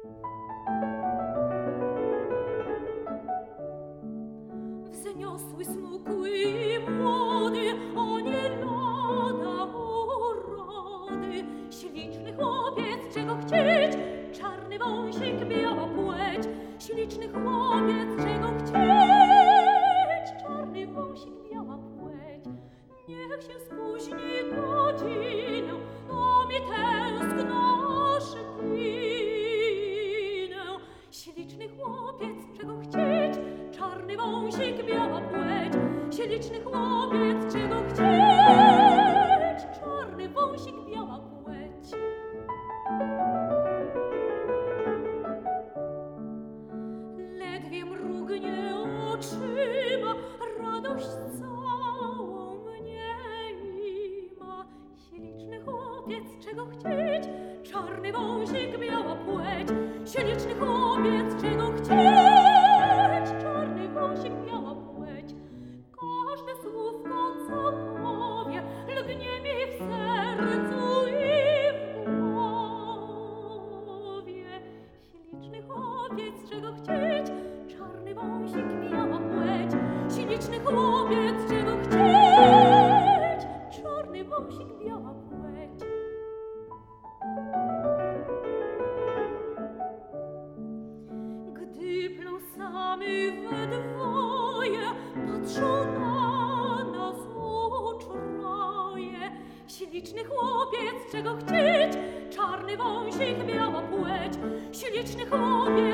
Wzniosły, smukły i młody, a nie lada urody. Śliczny chłopiec, czego chcieć, czarny wąsik, biała płeć. Śliczny chłopiec, czego chcieć, czarny wąsik, biała płeć. Niech się spóźni godzinę, to mi tęskno szpinę. Śliczny chłopiec, czego chcieć, czarny wąsik, biała płeć. Śliczny chłopiec, czego chcieć, czarny wąsik, biała płeć. Ledwie mrugnie oczyma, radość całą mnie ima. Śliczny chłopiec, czego chcieć, czarny wąsik, biała płeć. Śliczny chłopiec, czego chcieć, czarny wąsik, biała płeć. Każde słówko, co powie, lgnie mi w sercu i w głowie. Śliczny chłopiec, czego chcieć, czarny wąsik, biała płeć. Śliczny chłopiec, czego chcieć, czarny wąsik, biała płeć. Gdy pląsamy we dwoje, patrzą na nas uczroje. Śliczny chłopiec, czego chcieć, czarny wąsik, biała płeć. Śliczny chłopiec,